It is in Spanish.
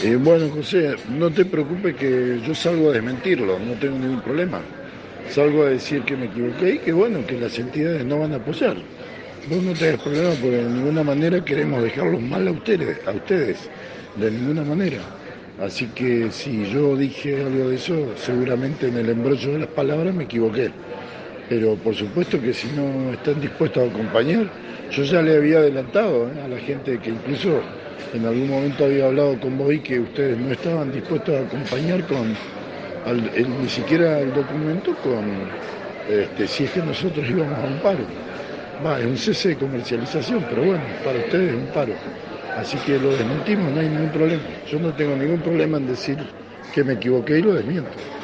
Bueno, José, no te preocupes que yo salgo a desmentirlo, no tengo ningún problema. Salgo a decir que me equivoqué y que bueno, que las entidades no van a apoyar. Vos no tenés problema porque de ninguna manera queremos dejarlos mal a ustedes, de ninguna manera. Así que si yo dije algo de eso, seguramente en el embrollo de las palabras me equivoqué. Pero por supuesto que si no están dispuestos a acompañar, yo ya le había adelantado a la gente que incluso en algún momento había hablado con vos y que ustedes no estaban dispuestos a acompañar con ni siquiera el documento con si es que nosotros íbamos a un paro. Va, es un cese de comercialización, pero bueno, para ustedes es un paro. Así que lo desmentimos, no hay ningún problema. Yo no tengo ningún problema en decir que me equivoqué y lo desmiento.